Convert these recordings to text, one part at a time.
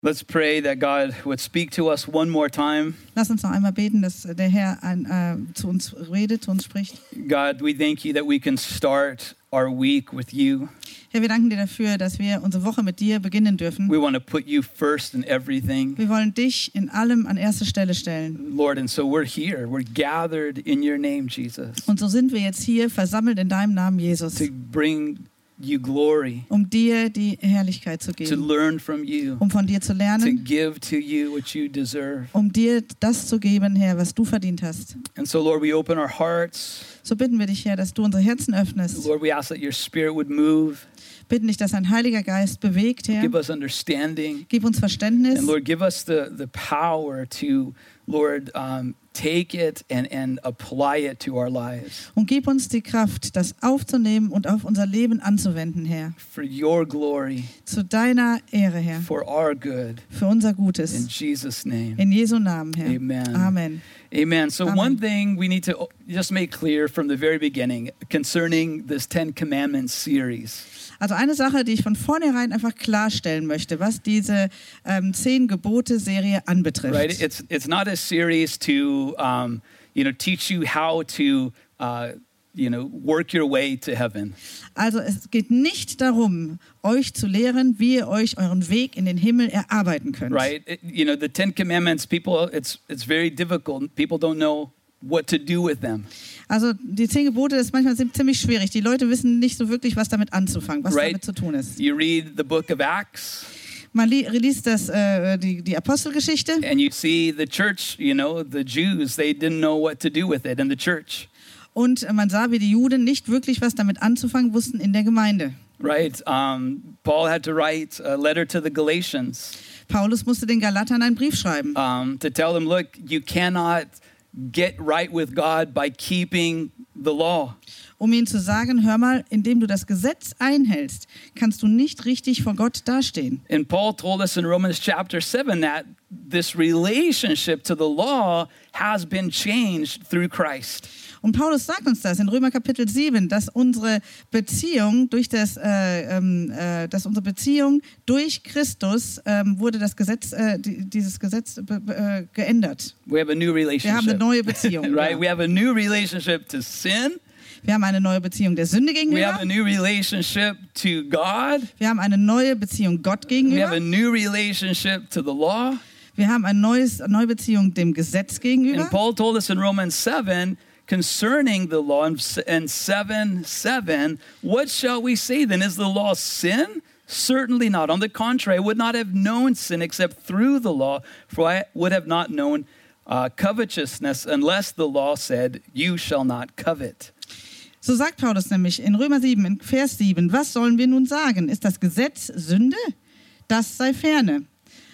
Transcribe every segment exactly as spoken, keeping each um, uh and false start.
Let's pray that God would speak to us one more time. Lass uns noch einmal beten, dass der Herr ein, äh, zu uns redet, zu uns spricht. God, we thank you that we can start our week with you. Herr, wir danken dir dafür, dass wir unsere Woche mit dir beginnen dürfen. We want to put you first in everything. Wir wollen dich in allem an erste Stelle stellen. Lord, and so we're here. We're gathered in your name, Jesus, Und so sind wir jetzt hier versammelt in deinem Namen, Jesus, to bring you glory, um dir die Herrlichkeit zu to geben, learn from you, um von dir zu to lernen, give to you what you deserve. um dir das zu geben, Herr, was du verdient hast. And so, Lord, we open our hearts. So bitten wir dich, Herr, dass du unsere Herzen öffnest. Lord, we ask that your spirit would move, Bitten dich, dass ein Heiliger Geist bewegt, Herr. give us understanding, Gib uns Verständnis. and Lord, give us the, the power to, Lord, um, take it and, and apply it to our lives Und gib uns die Kraft, das aufzunehmen und auf unser Leben anzuwenden, Herr. for your glory, Zu deiner Ehre, Herr. for our good. Für unser In Gutes. Jesus' name. In Jesu Namen, Herr. Amen. Amen. Amen. So Amen. one thing we need to just make clear from the very beginning concerning this Ten Commandments series. Also eine Sache, die ich von vornherein einfach klarstellen möchte, was diese ähm, Zehn-Gebote-Serie anbetrifft. Right? It's it's not a series to um, you know teach you how to uh, you know work your way to heaven. Also es geht nicht darum, euch zu lehren, wie ihr euch euren Weg in den Himmel erarbeiten könnt. Right? It- you know the Ten Commandments. People, it's it's very difficult. People don't know what to do with them. Also die Zehn Gebote, das ist manchmal ziemlich schwierig. Die Leute wissen nicht so wirklich, was damit anzufangen, was Right. damit zu tun ist. You read the book of Acts, Man li- liest das, äh, die, die Apostelgeschichte and you see the church. You know the Jews. They didn't know what to do with it in the church. und man sah, wie die Juden nicht wirklich was damit anzufangen wussten in der Gemeinde. Right. Um, Paul had to write a letter to the Galatians Paulus musste den Galatern einen Brief schreiben, um, to tell them, look, you cannot get right with God by keeping the law. um ihnen zu sagen, hör mal, indem du das Gesetz einhältst, kannst du nicht richtig vor Gott dastehen. And Paul told us in Romans chapter seven that this relationship to the law has been changed through Christ. Und Paulus sagt uns das in Römer Kapitel sieben, dass unsere Beziehung durch das, äh, ähm, äh, dass unsere Beziehung durch Christus ähm, wurde das Gesetz, äh, die, dieses Gesetz be, be, äh, geändert. We have a new Wir haben eine relationship. neue Beziehung. Right? Ja. We have a new relationship to sin. Wir haben eine neue Beziehung der Sünde We have a gegenüber. new relationship to God. Wir haben eine neue Beziehung Gott We have gegenüber. a new relationship to the law. Wir haben ein neues, eine neue Beziehung dem Gesetz And gegenüber. Paul told us in Romans seven concerning the law in in seven seven, what shall we say then? Is the law sin? Certainly not. On the contrary, I would not have known sin except through the law, for I would have not known uh, covetousness unless the law said, you shall not covet. So sagt Paulus nämlich in Römer sieben, in Vers sieben, was sollen wir nun sagen? Ist das Gesetz Sünde? Das sei ferne.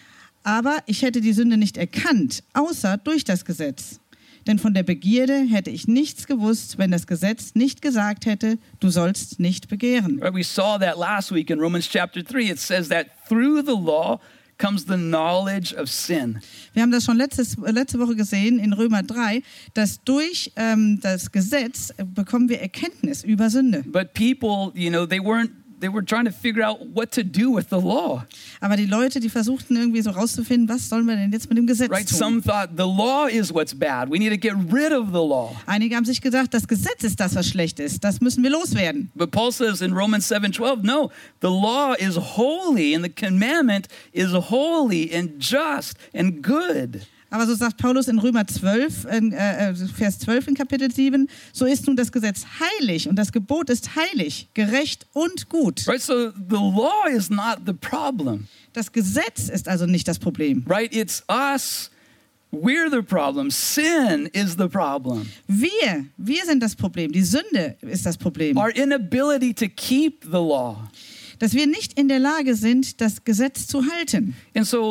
Aber ich hätte die Sünde nicht erkannt, außer durch das Gesetz. Denn von der Begierde hätte ich nichts gewusst, wenn das Gesetz nicht gesagt hätte, du sollst nicht begehren. Right? We saw that last week in Romans chapter three. It says that through the law comes the knowledge of sin. Wir haben das schon letztes, letzte Woche gesehen in Römer drei, dass durch ähm, das Gesetz äh, bekommen wir Erkenntnis über Sünde. But people, you know, they weren't, they were trying to figure out what to do with the law. Aber die Leute, die versuchten irgendwie so rauszufinden, was sollen wir denn jetzt mit dem Gesetz Right? tun? Some thought the law is what's bad. We need to get rid of the law. Einige haben sich gesagt, das Gesetz ist das, was schlecht ist. Das müssen wir loswerden. But Paul says in Romans seven twelve, no, the law is holy and the commandment is holy and just and good. Aber so sagt Paulus in Römer zwölf, in, äh, Vers zwölf in Kapitel sieben, so ist nun das Gesetz heilig und das Gebot ist heilig, gerecht und gut. Right? So the law is not the problem. Das Gesetz ist also nicht das Problem. Right? It's us. We're the problem. Sin is the problem. Wir, wir sind das Problem. Die Sünde ist das Problem. Our inability to keep the law. Dass wir nicht in der Lage sind, das Gesetz zu halten. And so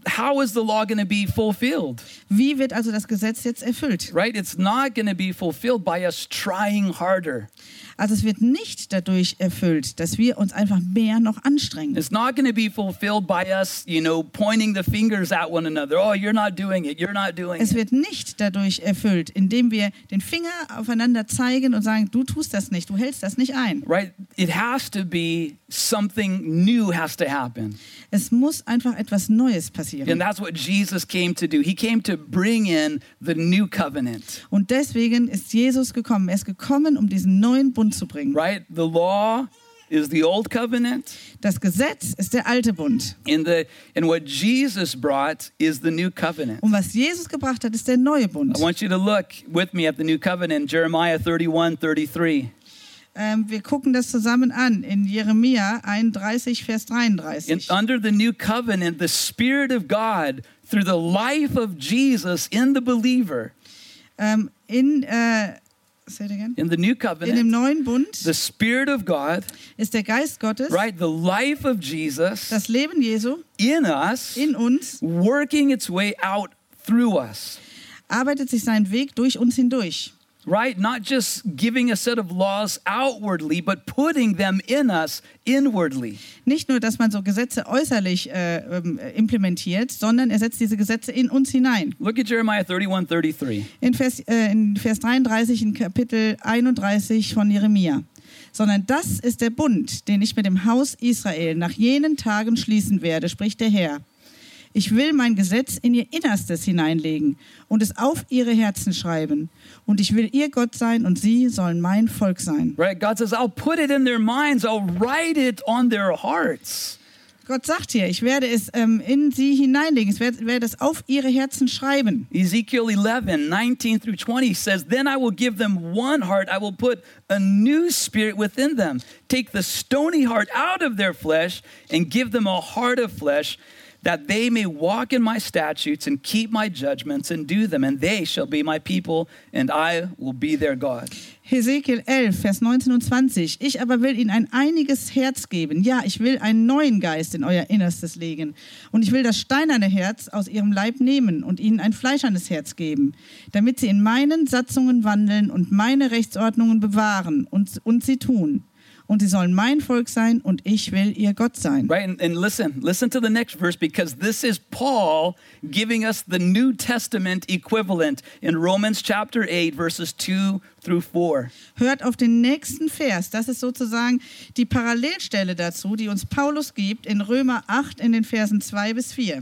how is the law going to be fulfilled? Wie wird also das Gesetz jetzt erfüllt? Right? It's not going to be fulfilled by us trying harder. Also es wird nicht dadurch erfüllt, dass wir uns einfach mehr noch anstrengen. It's not going to be fulfilled by us, you know, pointing the fingers at one another. Oh, you're not doing it. You're not doing Es it. wird nicht dadurch erfüllt, indem wir den Finger aufeinander zeigen und sagen, du tust das nicht, du hältst das nicht ein. Right? It has to be something new has to happen. Es muss einfach etwas Neues passieren. And that's what Jesus came to do. He came to bring in the new covenant. Und deswegen ist Jesus gekommen. Er ist gekommen, um diesen neuen Bund zu bringen. Right? The law is the old covenant, Das Gesetz ist der alte Bund. and the and what Jesus brought is the new covenant. Und was Jesus gebracht hat, ist der neue Bund. I want you to look with me at the new covenant, Jeremiah thirty-one, thirty-three. Ähm, wir gucken das zusammen an in Jeremia einunddreißig, Vers And dreiunddreißig. under the new covenant, the Spirit of God, through the life of Jesus in the believer, Ähm, in, äh, say it again. in the new in dem covenant, neuen Bund the Spirit of God, ist der Geist Gottes, right, the life of Jesus das Leben Jesu in us, in uns, working its way out through us. arbeitet sich seinen Weg durch uns hindurch. Right? Not just giving a set of laws outwardly, but putting them in us inwardly. Nicht nur, dass man so Gesetze äußerlich äh, ähm, implementiert, sondern er setzt diese Gesetze in uns hinein. Look at Jeremiah thirty-one, thirty-three. In Vers, äh, in Vers dreiunddreißig in Kapitel einunddreißig von Jeremia. Sondern das ist der Bund, den ich mit dem Haus Israel nach jenen Tagen schließen werde, spricht der Herr. Ich will mein Gesetz in ihr Innerstes hineinlegen und es auf ihre Herzen schreiben. Und ich will ihr Gott sein und sie sollen mein Volk sein. Right? God says, I'll put it in their minds, I'll write it on their hearts. Gott sagt hier, ich werde es ähm, in sie hineinlegen, ich werde, werde es auf ihre Herzen schreiben. Ezekiel eleven, nineteen through twenty says, Then I will give them one heart, I will put a new spirit within them. Take the stony heart out of their flesh and give them a heart of flesh, that they may walk in my statutes and keep my judgments and do them, and they shall be my people, and I will be their God. Hesekiel elf, Vers neunzehn und zwanzig. Ich aber will ihnen ein einiges Herz geben. Ja, ich will einen neuen Geist in euer Innerstes legen. Und ich will das steinerne Herz aus ihrem Leib nehmen und ihnen ein fleischernes Herz geben, damit sie in meinen Satzungen wandeln und meine Rechtsordnungen bewahren und, und sie tun. Und sie sollen mein Volk sein und ich will ihr Gott sein. Right? And, and listen, listen to the next verse, because this is Paul giving us the New Testament equivalent in Romans chapter eight, verses two through four. Hört auf den nächsten Vers. Das ist sozusagen die Parallelstelle dazu, die uns Paulus gibt in Römer acht in den Versen zwei bis vier.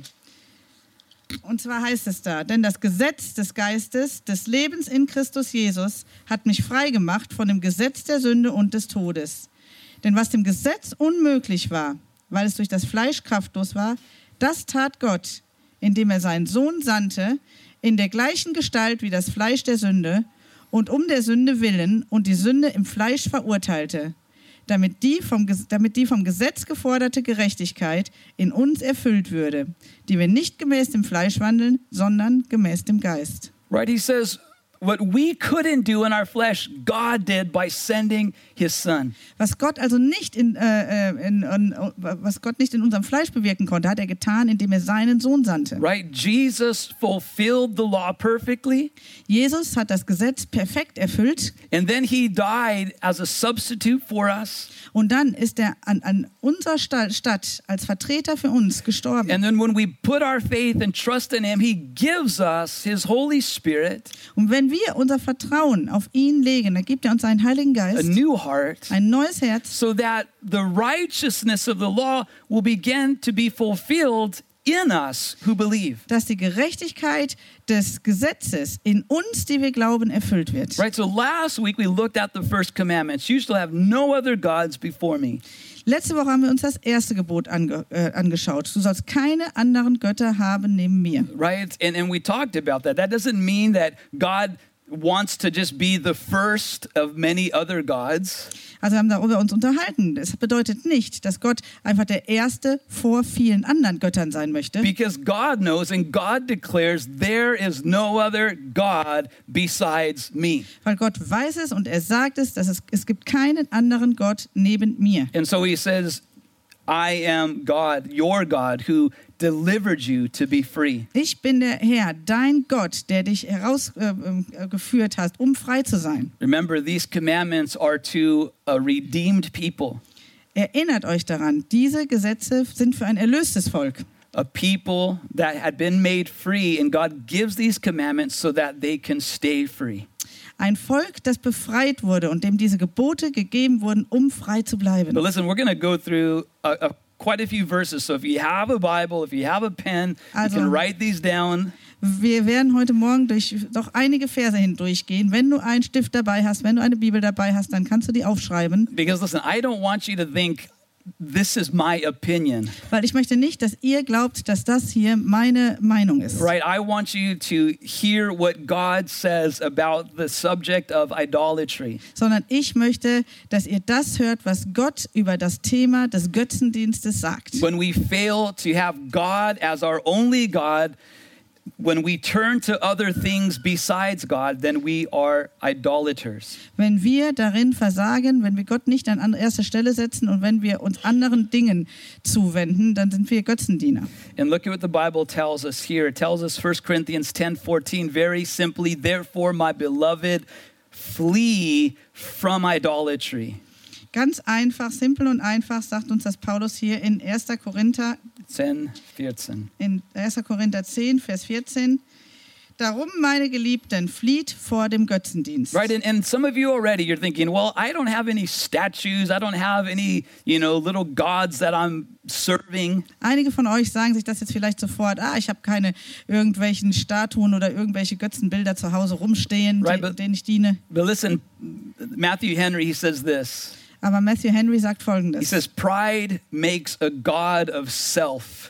Und zwar heißt es da, denn das Gesetz des Geistes, des Lebens in Christus Jesus hat mich frei gemacht von dem Gesetz der Sünde und des Todes. Denn was dem Gesetz unmöglich war, weil es durch das Fleisch kraftlos war, das tat Gott, indem er seinen Sohn sandte, in der gleichen Gestalt wie das Fleisch der Sünde und um der Sünde willen und die Sünde im Fleisch verurteilte, damit die vom, damit die vom Gesetz geforderte Gerechtigkeit in uns erfüllt würde, die wir nicht gemäß dem Fleisch wandeln, sondern gemäß dem Geist. Right? He says, what we couldn't do in our flesh, God did by sending his son. Was Gott also nicht in, äh, in, in, was Gott nicht in unserem Fleisch bewirken konnte, hat er getan, indem er seinen Sohn sandte. Right? Jesus fulfilled the law perfectly, Jesus hat das Gesetz perfekt erfüllt and then he died as a substitute for us. und dann ist er an, an unserer Stadt als Vertreter für uns gestorben. And then when we put our faith and trust in him, he gives us his Holy Spirit, Und wenn wir unser Vertrauen auf ihn legen, dann gibt er uns einen Heiligen a Geist, new heart, ein neues Herz, so that the righteousness of the law will begin to be fulfilled in us who believe. dass die Gerechtigkeit des Gesetzes in uns, die wir glauben, erfüllt wird. Right? So last week we looked at the first commandments. You shall have no other gods before me. Letzte Woche haben wir uns das erste Gebot ange, äh, angeschaut. Du sollst keine anderen Götter haben neben mir. Right? And, and we talked about that. That doesn't mean that God wants to just be the first of many other gods. Also wir haben darüber uns unterhalten. Das bedeutet nicht, dass Gott einfach der Erste vor vielen anderen Göttern sein möchte. Because God knows and God declares there is no other God besides me. Weil Gott weiß es und er sagt es, dass es, es gibt keinen anderen Gott neben mir. And so he says, I am God, your God, who delivered you to be free. Ich bin der Herr, dein Gott, der dich herausgeführt äh, hast, um frei zu sein. Remember, these commandments are to a redeemed people, Erinnert euch daran, diese Gesetze sind für ein erlöstes Volk. a people that had been made free, and God gives these commandments so that they can stay free. Ein Volk, das befreit wurde und dem diese Gebote gegeben wurden, um frei zu bleiben. But listen, we're going to go through a, a, quite a few verses. So if you have a Bible, if you have a pen, Also- you can write these down. Wir werden heute Morgen durch doch einige Verse hindurchgehen. Wenn du einen Stift dabei hast, wenn du eine Bibel dabei hast, dann kannst du die aufschreiben. Because listen, I don't want you to think this is my opinion, Weil ich möchte nicht, dass ihr glaubt, dass das hier meine Meinung ist. right? I want you to hear what God says about the subject of idolatry. Sondern ich möchte, dass ihr das hört, was Gott über das Thema des Götzendienstes sagt. When we fail to have God as our only God, when we turn to other things besides God, then we are idolaters. Wenn wir darin versagen, wenn wir Gott nicht an erste Stelle setzen und wenn wir uns anderen Dingen zuwenden, dann sind wir Götzendiener. And look at what the Bible tells us here. It tells us First Corinthians ten fourteen very simply, therefore, my beloved, flee from idolatry. Ganz einfach, simpel und einfach sagt uns das Paulus hier in erster Korinther ten fourteen. in erster Korinther zehn, Vers vierzehn. Darum, meine Geliebten, flieht vor dem Götzendienst. Right, and, and some of you already, you're thinking, well, I don't have any statues. I don't have any, you know, little gods that I'm serving. Einige von euch sagen sich das jetzt vielleicht sofort, ah, ich habe keine irgendwelchen Statuen oder irgendwelche Götzenbilder zu Hause rumstehen, Right, die, but- denen ich diene. But listen, Matthew Henry, he says this. Aber Matthew Henry sagt He Folgendes. says, pride makes a god of self.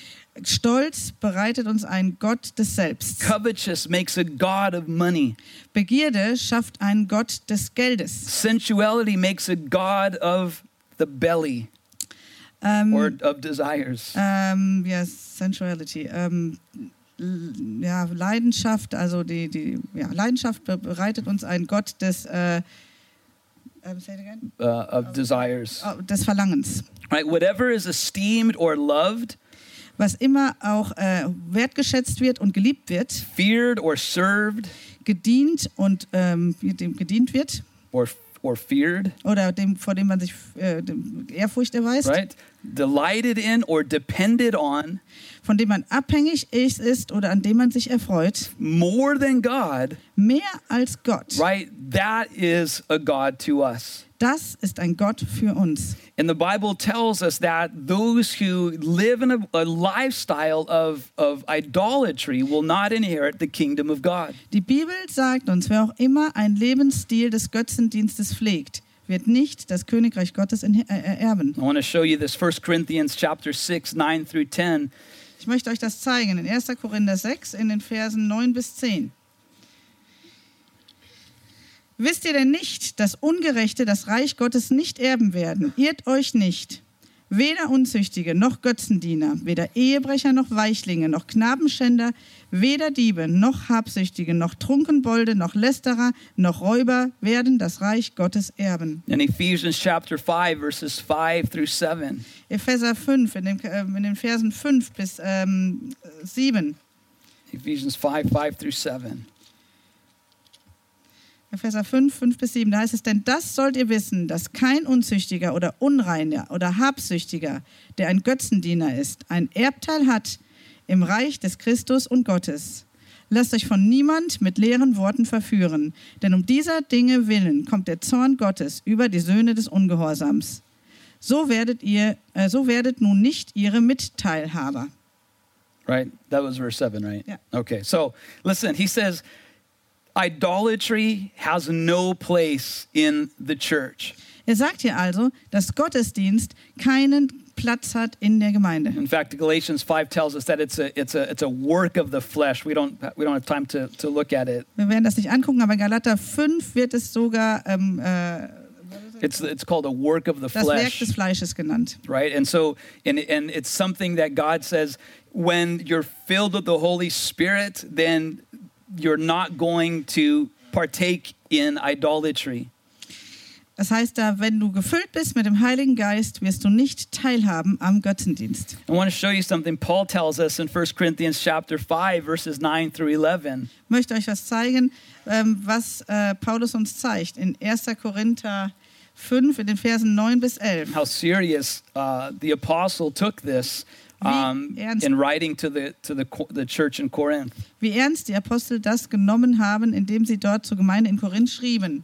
Stolz bereitet uns einen Gott des Selbst. Covetous makes a god of money. Begierde schafft einen Gott des Geldes. Sensuality makes a god of the belly Ähm, or of desires. ähm, ja, Sensuality. Ähm, l- ja, Leidenschaft, also die, die ja, Leidenschaft be- bereitet uns einen Gott des, äh, ähm, say it again? Uh, of desires. Oh, des Verlangens. Right? Whatever is esteemed or loved, Was immer auch äh, wertgeschätzt wird und geliebt wird, feared or served, gedient und ähm, dem gedient wird or or feared, oder dem, vor dem man sich äh, dem Ehrfurcht erweist, right? Delighted in or depended on von dem man abhängig ist, ist oder an dem man sich erfreut, more than God, mehr als Gott. right? That is a god to us. Das ist ein Gott für uns. And the Bible tells us that those who live in a, a lifestyle of, of idolatry will not inherit the kingdom of God. Die Bibel sagt uns, wer auch immer einen Lebensstil des Götzendienstes pflegt, wird nicht das Königreich Gottes in, äh, ererben. I want to show you this First Corinthians chapter six, nine through ten. Ich möchte euch das zeigen in erster Korinther sechs in den Versen neun bis zehn. Wisst ihr denn nicht, dass Ungerechte das Reich Gottes nicht erben werden? Irrt euch nicht. Weder Unzüchtige noch Götzendiener, weder Ehebrecher noch Weichlinge, noch Knabenschänder, weder Diebe noch Habsüchtige, noch Trunkenbolde, noch Lästerer, noch Räuber werden das Reich Gottes erben. In Ephesians chapter five, verses five through seven. Epheser fünf, in, dem, äh, in den Versen fünf bis ähm, sieben. Ephesians five, five through seven. Epheser fünf, fünf bis sieben, da heißt es, denn das sollt ihr wissen, dass kein Unzüchtiger oder Unreiner oder Habsüchtiger, der ein Götzendiener ist, ein Erbteil hat im Reich des Christus und Gottes. Lasst euch von niemand mit leeren Worten verführen, denn um dieser Dinge willen kommt der Zorn Gottes über die Söhne des Ungehorsams. So werdet ihr, äh, so werdet nun nicht ihre Mitteilhaber. Right? That was verse seven, right? Yeah. Okay, so listen, he says, idolatry has no place in the church. Er sagt hier also, dass Gottesdienst keinen Platz hat in der Gemeinde. In fact, Galatians five tells us that it's a it's a it's a work of the flesh. We don't we don't have time to to look at it. Wir werden das nicht angucken, aber Galater fünf wird es sogar ähm, äh, It's it's called a work of the das Werk flesh, des Fleisches genannt. right? And so and and it's something that God says when you're filled with the Holy Spirit, then you're not going to partake in idolatry. Das heißt da, wenn du gefüllt bist mit dem Heiligen Geist, wirst du nicht teilhaben am Götzendienst. I want to show you something Paul tells us in First Corinthians chapter five, verses nine through eleven. Ich möchte euch was zeigen, ähm, was äh, Paulus uns zeigt in erster Korinther fünf, in den Versen neun bis elf. How serious uh, the apostle took this um, Wie ernst- in writing to the to the co- the church in Corinth. Wie ernst die Apostel das genommen haben, indem sie dort zur Gemeinde in Korinth schrieben.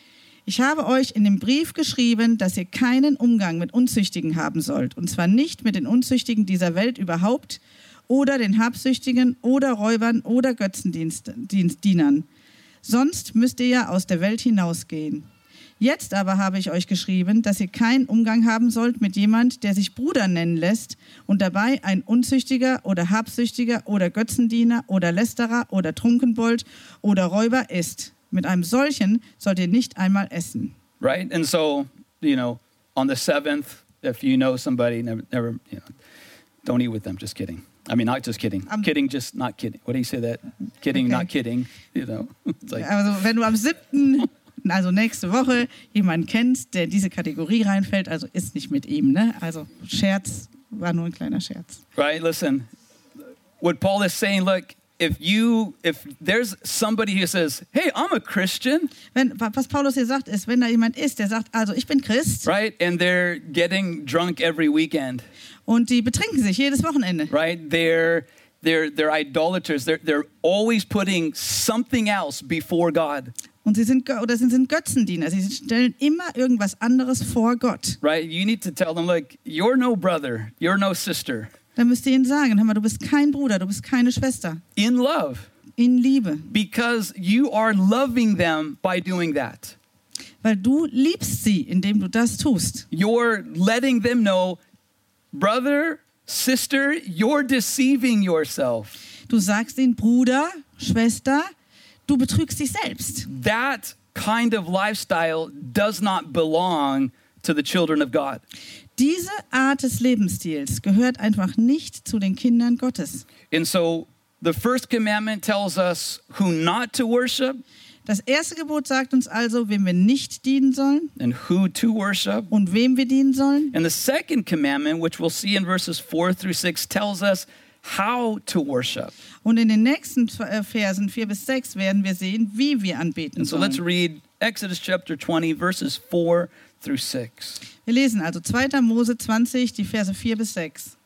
Ich habe euch in dem Brief geschrieben, dass ihr keinen Umgang mit Unzüchtigen haben sollt. Und zwar nicht mit den Unzüchtigen dieser Welt überhaupt oder den Habsüchtigen oder Räubern oder Götzendienern. Sonst müsst ihr ja aus der Welt hinausgehen. Jetzt aber habe ich euch geschrieben, dass ihr keinen Umgang haben sollt mit jemand, der sich Bruder nennen lässt und dabei ein Unzüchtiger oder Habsüchtiger oder Götzendiener oder Lästerer oder Trunkenbold oder Räuber ist. Mit einem solchen sollt ihr nicht einmal essen. Right? And so, you know, on the seventh, if you know somebody, never, never, you know, don't eat with them. Just kidding. I mean, not just kidding. Um, kidding, just not kidding. What do you say that? Kidding, Okay. not kidding. You know, it's like, Also wenn du am siebten, also nächste Woche, jemanden kennst, der in diese Kategorie reinfällt, also isst nicht mit ihm. Ne? Also Scherz, war nur ein kleiner Scherz. right? Listen, what Paul is saying, look, if you, if there's somebody who says, hey, I'm a Christian, Wenn, was Paulus hier sagt, ist, wenn da jemand ist, der sagt, also ich bin Christ right? And they're getting drunk every weekend, und die betrinken sich jedes Wochenende. right? They're, they're, they're idolaters. They're, they're always putting something else before God, Und sie sind, Gö- oder sie sind Götzendiener. Sie stellen immer irgendwas anderes vor Gott. right? You need to tell them, look, you're no brother, you're no sister. Dann müsst ihr ihnen sagen, hör mal, du bist kein Bruder, du bist keine Schwester. In love, In Liebe. because you are loving them by doing that. Weil du liebst sie, indem du das tust. You're letting them know, brother, sister, you're deceiving yourself. Du sagst ihnen, Bruder, Schwester, du betrügst dich selbst. That kind of lifestyle does not belong to the children of God. Diese Art des Lebensstils gehört einfach nicht zu den Kindern Gottes. And so the first commandment tells us who not to worship Das erste Gebot sagt uns also, wem wir nicht dienen sollen and who to worship. und wem wir dienen sollen. And the second commandment, which we'll see in verses four through six, tells us how to worship. Und in den nächsten äh, Versen vier bis sechs werden wir sehen, wie wir anbeten And so let's sollen. read Exodus chapter twenty, verses four through six. Wir lesen also zweiter Mose zwanzig, die Verse vier bis sechs.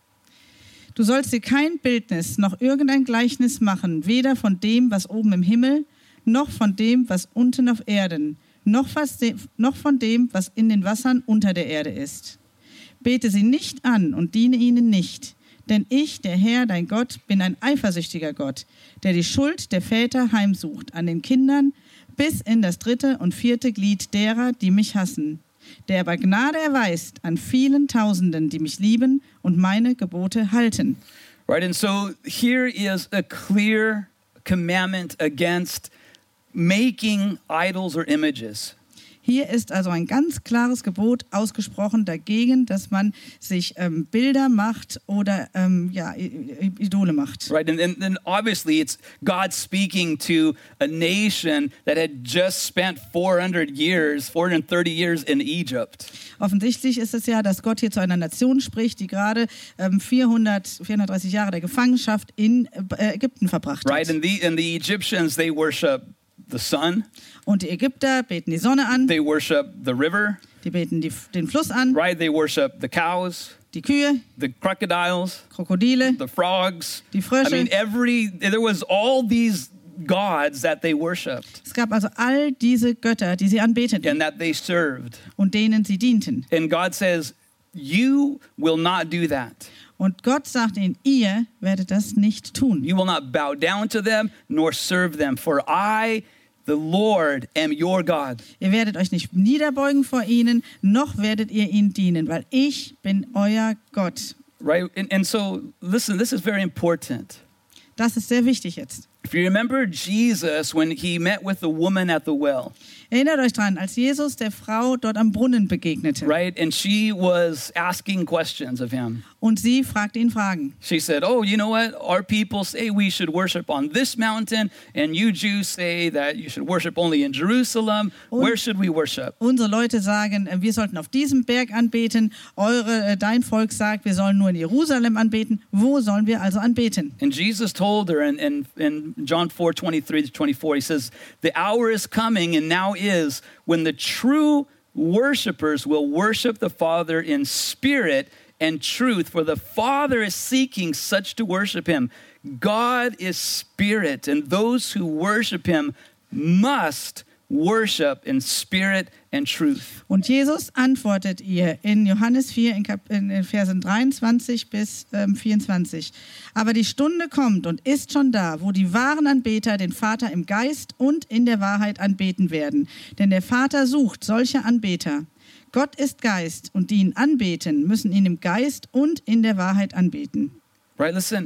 Du sollst dir kein Bildnis noch irgendein Gleichnis machen, weder von dem, was oben im Himmel, noch von dem, was unten auf Erden, noch, was de- noch von dem, was in den Wassern unter der Erde ist. Bete sie nicht an und diene ihnen nicht, denn ich, der Herr, dein Gott, bin ein eifersüchtiger Gott, der die Schuld der Väter heimsucht an den Kindern bis in das dritte und vierte Glied derer, die mich hassen, der aber Gnade erweist an vielen Tausenden, die mich lieben und meine Gebote halten. Right, and so here is a clear commandment against making idols or images. Hier ist also ein ganz klares Gebot ausgesprochen dagegen, dass man sich ähm, Bilder macht oder ähm, ja, I- I- Idole macht. Right, and, and then obviously it's God speaking to a nation that had just spent four hundred years, four hundred thirty years in Egypt. Offensichtlich ist es ja, dass Gott hier zu einer Nation spricht, die gerade ähm, vierhundert, vierhundertdreißig Jahre der Gefangenschaft in äh, Ägypten verbracht Right, hat. and the and the Egyptians, they worship the sun, Und die Ägypter beten die Sonne an, they worship the river, die beten die, den Fluss an, right? They worship the cows, die Kühe, the crocodiles, Krokodile, the frogs. die I Frösche. mean, every there was all these gods that they worshipped Es gab also all diese Götter, die sie anbeteten and that they served. und denen sie dienten. And God says, you will not do that. Und Gott sagt ihnen, ihr werdet das nicht tun. You will not bow down to them nor serve them, for I, the Lord, am your God. Ihr werdet euch nicht niederbeugen vor ihnen, noch werdet ihr ihnen dienen, weil ich bin euer Gott. Right? And, and so, listen, this is very important. Das ist sehr wichtig jetzt. If you remember Jesus when he met with the woman at the well, Erinnert euch dran, als Jesus der Frau dort am Brunnen begegnete. right? And she was asking questions of him. Und sie fragte ihn Fragen. She said, oh, you know what? Our people say we should worship on this mountain, and you Jews say that you should worship only in Jerusalem. Where should we worship? Unsere Leute sagen, äh, wir sollten auf diesem Berg anbeten. Eure, äh, dein Volk sagt, wir sollen nur in Jerusalem anbeten. Wo sollen wir also anbeten? And Jesus told her in, in, in John four, twenty-three to twenty-four, he says, the hour is coming and now is when the true worshipers will worship the Father in spirit and truth, for the Father is seeking such to worship him. God is spirit, and those who worship him must worship in spirit and truth. Und Jesus antwortet ihr in Johannes vier, in, Kap in den Versen dreiundzwanzig bis ähm, vierundzwanzig. Aber die Stunde kommt und ist schon da, wo die wahren Anbeter den Vater im Geist und in der Wahrheit anbeten werden. Denn der Vater sucht solche Anbeter. Gott ist Geist, und die ihn anbeten, müssen ihn im Geist und in der Wahrheit anbeten. Right, listen,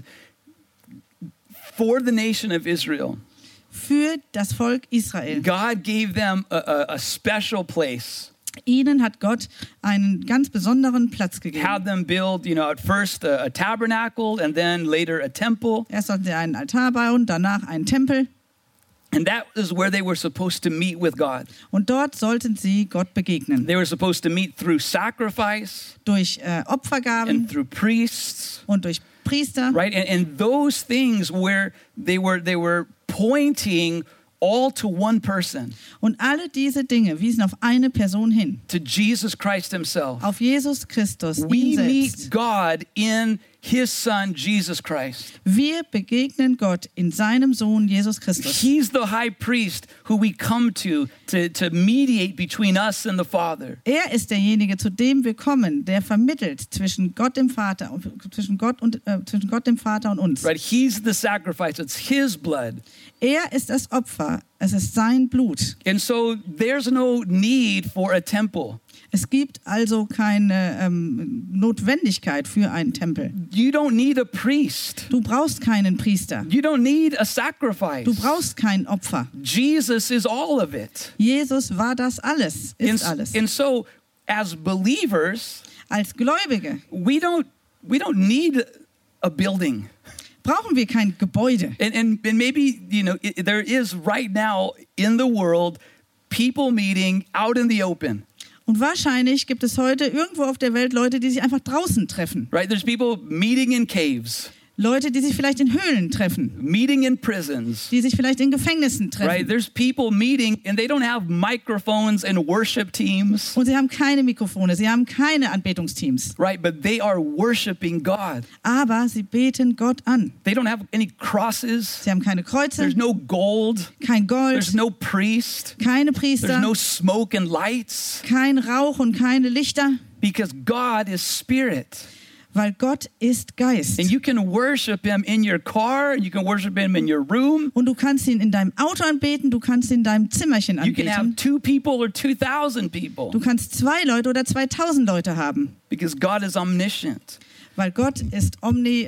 for the nation of Israel, Für das Volk Israel. God gave them a, a, a special place. Ihnen hat Gott einen ganz besonderen Platz gegeben. Had them build, you know, at first a, a tabernacle and then later a temple. Erst sollten sie einen Altar bauen, danach einen Tempel. And that is where they were supposed to meet with God. Und dort sollten sie Gott begegnen. They were supposed to meet through sacrifice Durch äh, Opfergaben and through priests, und durch Priester. right? And, and those things where they were they were pointing all to one person, Und alle diese Dinge wiesen auf eine Person hin. to Jesus Christ himself. Auf Jesus Christus, We ihn meet selbst. God in his son, Jesus Christ. Wir begegnen Gott in seinem Sohn Jesus Christus. He's the high priest who we come to, to to mediate between us and the Father. Er ist derjenige, zu dem wir kommen, der vermittelt zwischen Gott dem Vater und zwischen Gott und äh, zwischen Gott dem Vater und uns. Right? He's the sacrifice. It's his blood. Er ist das Opfer. Es ist sein Blut. And so there's no need for a temple. Es gibt also keine ähm, Notwendigkeit für einen Tempel. You don't need a priest. Du brauchst keinen Priester. You don't need a sacrifice. Du brauchst kein Opfer. Jesus is all of it. Jesus war das alles, And, ist alles. and so as believers, Als Gläubige we don't we don't need a building. brauchen wir kein Gebäude. And and, and maybe, you know, it, there is right now in the world people meeting out in the open. Und wahrscheinlich gibt es heute irgendwo auf der Welt Leute, die sich einfach draußen treffen. Right? There's people meeting in caves, Leute, die sich vielleicht in Höhlen treffen. meeting in prisons. Die sich vielleicht in Gefängnissen treffen. Right? There's people meeting and they don't have microphones and worship teams. Und sie haben keine Mikrofone, sie haben keine Anbetungsteams. Right? But they are worshiping God. Aber sie beten Gott an. They don't have any crosses. Sie haben keine Kreuze, There's no gold. kein There's Gold, no priest. keine There's Priester, no smoke and lights. kein Rauch und keine Lichter, Because God is spirit. weil Gott ist Geist. And you can worship him in your car, and you can worship him in your room. Und du kannst ihn in deinem Auto anbeten, du kannst ihn in deinem Zimmerchen You can have anbeten. two people or two thousand people. Du kannst zwei Leute oder zweitausend Leute haben, Because God is omniscient. weil Gott ist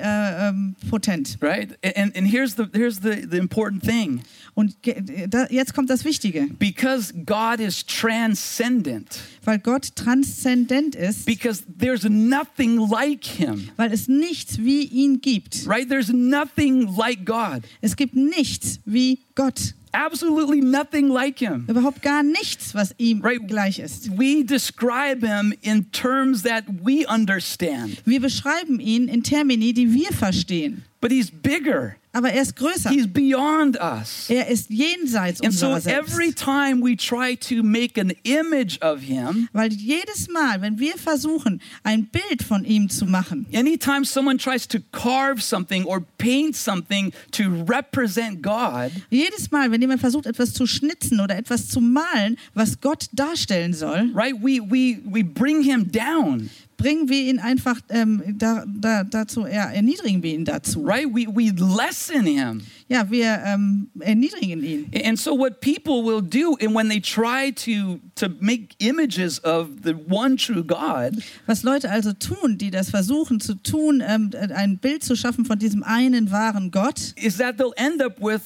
omnipotent. Right? And and here's the here's the, the important thing. Und ge- da, jetzt kommt das Wichtige, Because God is transcendent. weil Gott transzendent ist, Because there's nothing like him. weil es nichts wie ihn gibt. Right? There's nothing like God. Es gibt nichts wie Gott. Absolutely nothing like him. Überhaupt gar nichts, was ihm Right. gleich ist. We describe him in terms that we understand. Wir beschreiben ihn in Termini, die wir verstehen. But he's bigger. Aber er ist größer. He's beyond us. Er ist jenseits And so unserer selbst. every time we try to make an image of him, Weil jedes Mal, wenn wir versuchen, ein Bild von ihm zu machen, anytime someone tries to carve something or paint something to represent God, jedes Mal, wenn jemand versucht, etwas zu schnitzen oder etwas zu malen, was Gott darstellen soll, right? We we we bring him down, bringen wir ihn einfach ähm, da, da, dazu, ja, erniedrigen wir ihn dazu. right? We we lessen him. Ja, wir ähm, erniedrigen ihn. And so what people will do, and when they try to to make images of the one true God, Was Leute also tun, die das versuchen zu tun, ähm, ein Bild zu schaffen von diesem einen wahren Gott, is that they'll end up with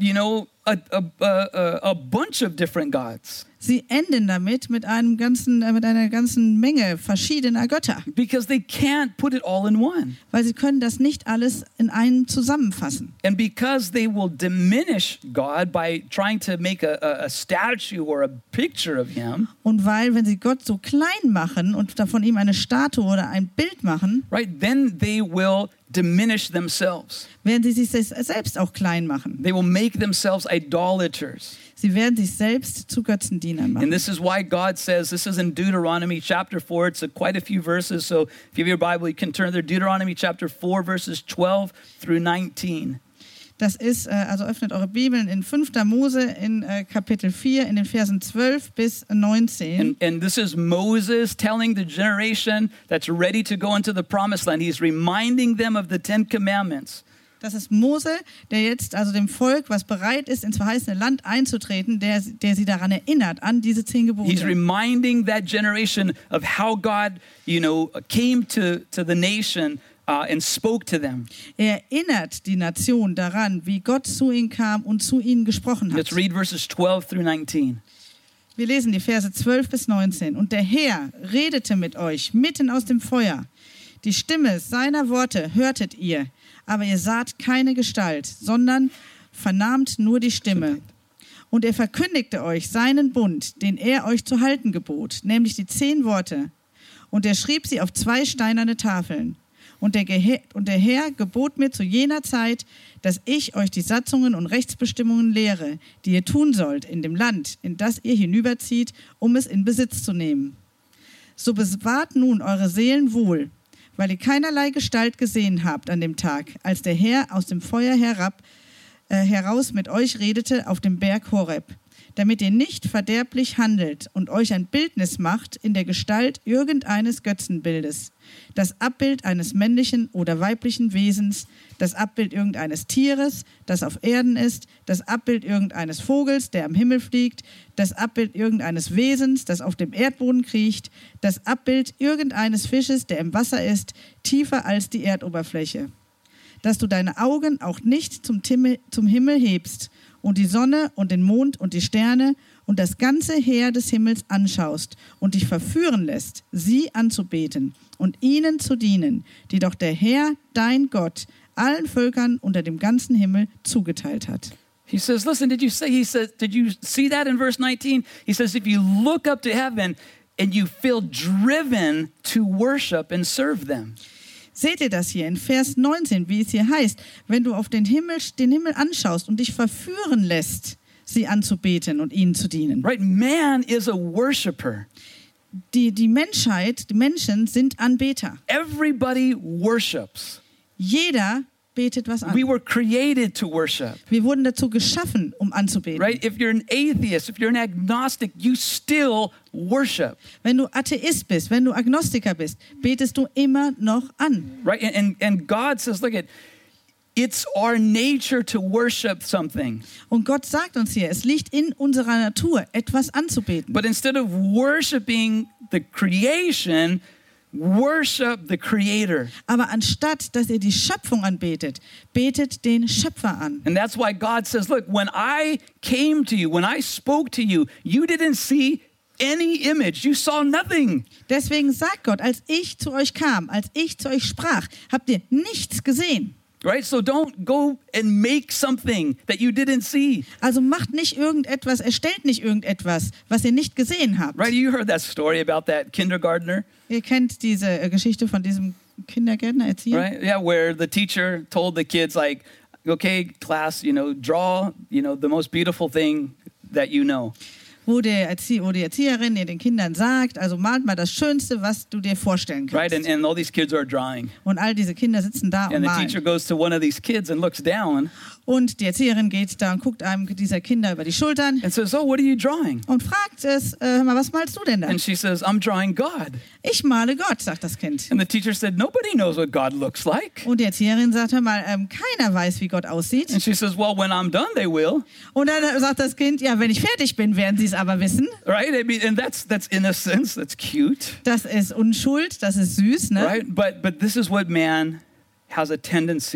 you know, a, a, a, a bunch of different gods. Sie enden damit mit einem ganzen, äh, mit einer ganzen Menge verschiedener Götter, Because they can't put it all in one. weil sie können das nicht alles in einem zusammenfassen. And because they will diminish God by trying to make a, a, a statue or a picture of him, Und weil, wenn sie Gott so klein machen und von ihm eine Statue oder ein Bild machen, right, then they will diminish themselves. werden sie sich selbst auch klein machen. They will make themselves idolaters. Sie werden sich selbst zu Götzendienern machen. And this is why God says, this is in Deuteronomy chapter four. It's a, quite a few verses. So if you have your Bible, you can turn there. Deuteronomy chapter four, verses twelve through nineteen. Das ist, äh, also öffnet eure Bibeln in fünfter Mose in äh, Kapitel vier, in den Versen zwölf bis neunzehn. And, and this is Moses telling the generation that's ready to go into the promised land. He's reminding them of the Ten Commandments. Das ist Mose, der jetzt also dem Volk, was bereit ist, ins verheißene Land einzutreten, der, der sie daran erinnert, an diese zehn He's Gebote. reminding that generation of how God, you know, came to, to the nation uh, and spoke to them. Er erinnert die Nation daran, wie Gott zu ihnen kam und zu ihnen gesprochen Let's hat. read verses twelve through nineteen. Wir lesen die Verse zwölf bis neunzehn. Und der Herr redete mit euch mitten aus dem Feuer. Die Stimme seiner Worte hörtet ihr, aber ihr saht keine Gestalt, sondern vernahmt nur die Stimme. Und er verkündigte euch seinen Bund, den er euch zu halten gebot, nämlich die zehn Worte. Und er schrieb sie auf zwei steinerne Tafeln. Und der, Gehe- und der Herr gebot mir zu jener Zeit, dass ich euch die Satzungen und Rechtsbestimmungen lehre, die ihr tun sollt in dem Land, in das ihr hinüberzieht, um es in Besitz zu nehmen. So bewahrt nun eure Seelen wohl, weil ihr keinerlei Gestalt gesehen habt an dem Tag, als der Herr aus dem Feuer herab, äh, heraus mit euch redete auf dem Berg Horeb, damit ihr nicht verderblich handelt und euch ein Bildnis macht in der Gestalt irgendeines Götzenbildes, das Abbild eines männlichen oder weiblichen Wesens, das Abbild irgendeines Tieres, das auf Erden ist, das Abbild irgendeines Vogels, der am Himmel fliegt, das Abbild irgendeines Wesens, das auf dem Erdboden kriecht, das Abbild irgendeines Fisches, der im Wasser ist, tiefer als die Erdoberfläche. Dass du deine Augen auch nicht zum Timmel, zum Himmel hebst und die Sonne und den Mond und die Sterne und das ganze Heer des Himmels anschaust und dich verführen lässt, sie anzubeten und ihnen zu dienen, die doch der Herr, dein Gott, allen Völkern unter dem ganzen Himmel zugeteilt hat. He says, listen, did you say, he says, did you see that in verse nineteen? He says, if you look up to heaven and you feel driven to worship and serve them. Seht ihr das hier in Vers neunzehn, wie es hier heißt, wenn du auf den Himmel, den Himmel anschaust und dich verführen lässt, sie anzubeten und ihnen zu dienen. Right? Man is a worshiper. Die, die Menschheit, die Menschen sind Anbeter. Everybody worships. Jeder betet was an. We were created to worship. Wir wurden dazu geschaffen, um anzubeten. Right? If you're an atheist, if you're an agnostic, you still worship. Wenn du Atheist bist, wenn du Agnostiker bist, betest du immer noch an. Right? And, and, and God says, look at, it's our nature to worship something. Und Gott sagt uns hier, es liegt in unserer Natur, etwas anzubeten. But instead of worshiping the creation, worship the Creator. Aber anstatt, dass ihr die Schöpfung anbetet, betet den Schöpfer an. And that's why God says, look, when I came to you, when I spoke to you, you didn't see any image. You saw nothing. Deswegen sagt Gott, als ich zu euch kam, als ich zu euch sprach, habt ihr nichts gesehen. Right? So don't go and make something that you didn't see. Also macht nicht irgendetwas, erstellt nicht irgendetwas, was ihr nicht gesehen habt. Right? You heard that story about that kindergartner, Ihr kennt diese äh, Geschichte von diesem Kindergärtner, Erzieher. right? Yeah, where the teacher told the kids like, okay, class, you know, draw, you know, the most beautiful thing that you know. Wo, der Erzie- wo die Erzieherin den Kindern sagt, also malt mal das Schönste, was du dir vorstellen kannst. Right? And, and all these kids are drawing. Und all diese Kinder sitzen da und And the teacher malen. goes to one of these kids and looks down Und die Erzieherin geht da und guckt einem dieser Kinder über die Schultern and says, oh, what are you drawing? und fragt es, äh, hör mal, was malst du denn da? And she says, I'm drawing God. Ich male Gott, sagt das Kind. And the teacher said, nobody knows what God looks like. Und die Erzieherin sagt, hör mal, ähm, keiner weiß, wie Gott aussieht. And she says, well, when I'm done, they will. Und dann äh, sagt das Kind, ja, wenn ich fertig bin, werden sie es aber wissen. Right? I mean, and that's that's innocence. That's cute. Das ist Unschuld, das ist süß, ne? Right? But but this is what man has a tendency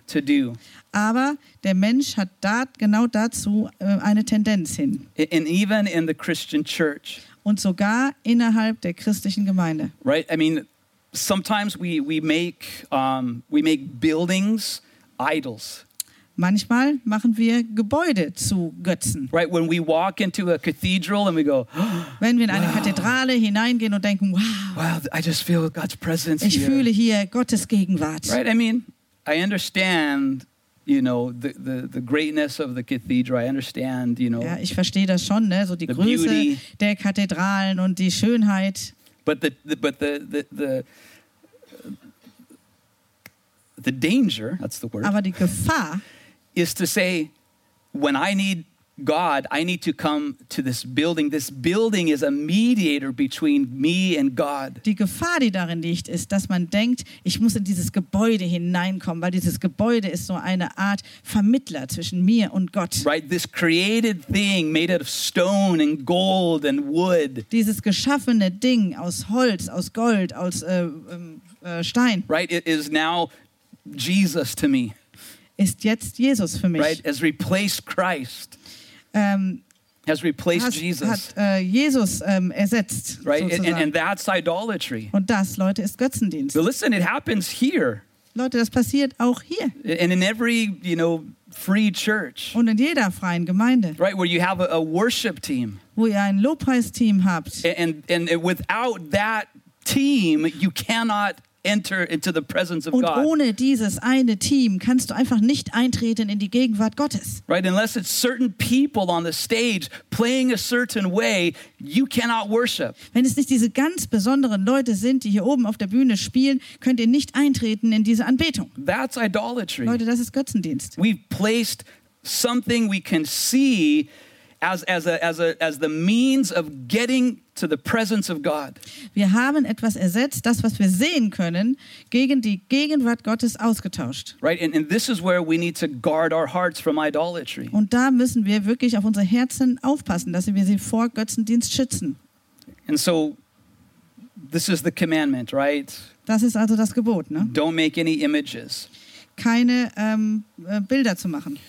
to do. Aber der Mensch hat da, genau dazu äh, eine Tendenz hin. And even in the Christian church, Und sogar innerhalb der christlichen Gemeinde. right? I mean, sometimes we, we, make, um, we make buildings idols. Manchmal machen wir Gebäude zu Götzen. Right, when we walk into a cathedral and we go, Wenn wir in eine Wow. Kathedrale hineingehen und denken, wow, wow, I just feel God's presence ich here. fühle hier Gottes Gegenwart. Right, I mean, I understand, you know, the, the, the greatness of the cathedral. I understand, you know, Ja, ich verstehe das schon, ne? So die The Größe beauty. der Kathedralen und die Schönheit. but the, the but the the the the danger, that's the word, Aber die Gefahr is to say, when I need God, I need to come to this building. This building is a mediator between me and God. Die Gefahr, die darin liegt, ist, dass man denkt, ich muss in dieses Gebäude hineinkommen, weil dieses Gebäude ist so eine Art Vermittler zwischen mir und Gott. Right? This created thing made out of stone and gold and wood. Dieses geschaffene Ding aus Holz, aus Gold, aus äh, ähm, äh, Stein, Right? It is now Jesus to me. ist jetzt Jesus für mich. Right? Has replaced Christ. Ähm, Has replaced has, Jesus. hat äh, Jesus ähm, ersetzt. Right? And, and, sozusagen. and that's idolatry. Und das, Leute, ist Götzendienst. But listen, it happens here. Leute, das passiert auch hier And in every, you know, free church. und in jeder freien Gemeinde, Right? Where you have a, a worship team. wo ihr ein Lobpreisteam habt. And, and and without that team, you cannot enter into the presence of Und God. ohne dieses eine Team kannst du einfach nicht eintreten in die Gegenwart Gottes. Right? Unless it's certain people on the stage playing a certain way, you cannot worship. Wenn es nicht diese ganz besonderen Leute sind, die hier oben auf der Bühne spielen, könnt ihr nicht eintreten in diese Anbetung. That's idolatry. Leute, das ist Götzendienst. We've placed something we can see as, as, a, as, a, as the means of getting to the presence of God. Wir haben etwas ersetzt, das, was wir sehen können, gegen die Gegenwart Gottes ausgetauscht. Right? And, and this is where we need to guard our hearts from idolatry. Und da müssen wir wirklich auf unsere Herzen aufpassen, dass wir sie vor Götzendienst schützen. And so this is the commandment, right? Das ist also das Gebot, ne? Don't make any images. Keine ähm, äh, Bilder zu machen.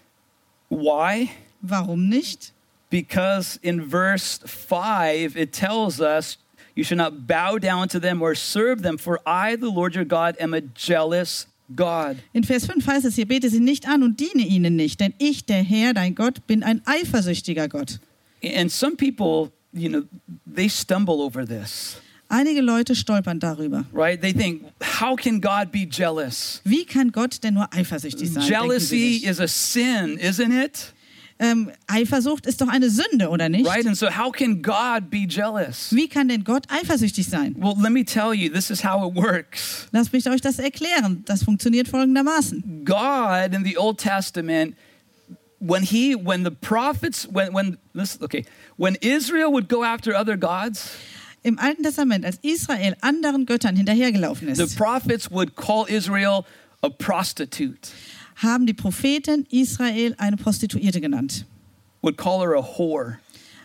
Why? Warum nicht? Because in verse five, it tells us you should not bow down to them or serve them, for I, the Lord your God, am a jealous God. In Vers fünf heißt es hier, bete sie nicht an und diene ihnen nicht, denn ich, der Herr, dein Gott, bin ein eifersüchtiger Gott. And some people, you know, they stumble over this, Einige Leute stolpern darüber. right? They think, how can God be jealous? Wie kann Gott denn nur eifersüchtig sein? denken sie Jealousy sich. is a sin, isn't it? Ähm, Eifersucht ist doch eine Sünde, oder nicht? Right? And so how can God be jealous? Wie kann denn Gott eifersüchtig sein? Well, let me tell you, this is how it works. Lasst mich euch das erklären. Das funktioniert folgendermaßen. God in the Old Testament, when he, when the prophets, when, when, this, okay, when Israel would go after other gods, Im Alten Testament, als Israel anderen Göttern hinterhergelaufen the ist, prophets would call Israel a prostitute, haben die Propheten Israel eine Prostituierte genannt. would call her a whore,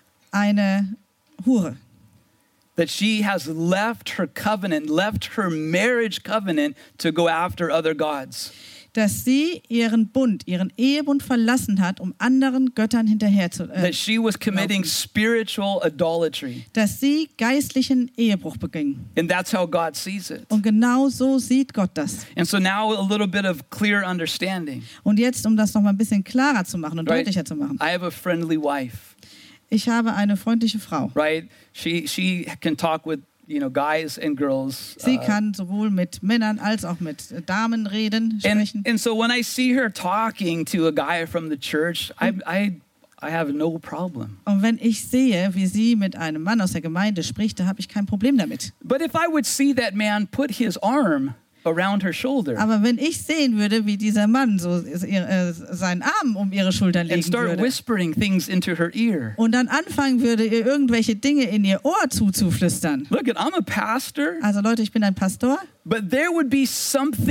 Eine Hure. that she has left her covenant, left her marriage covenant to go after other gods. Dass sie ihren Bund, ihren Ehebund verlassen hat, um anderen Göttern hinterher zu äh, That she was committing spiritual idolatry. dass sie geistlichen Ehebruch beging. And that's how God sees it. Und genau so sieht Gott das. And so now a little bit of clear understanding. Und jetzt, um das noch mal ein bisschen klarer zu machen und Right? deutlicher zu machen. I have a friendly wife, Ich habe eine freundliche Frau. right? She she can talk with, you know, guys and girls. Sie uh, kann sowohl mit Männern als auch mit Damen reden, and, sprechen. and so when I see her talking to a guy from the church, I I I have no problem. Und wenn ich sehe, wie sie mit einem Mann aus der Gemeinde spricht, da habe ich kein Problem damit. But if I would see that man put his arm around her shoulder Aber wenn ich sehen würde, wie dieser Mann so äh, seinen Arm um ihre Schultern and legen start würde whispering things into her ear. und dann anfangen würde, ihr irgendwelche Dinge in ihr Ohr zuzuflüstern. Look, I'm a pastor, Also Leute, ich bin ein Pastor, but there would be something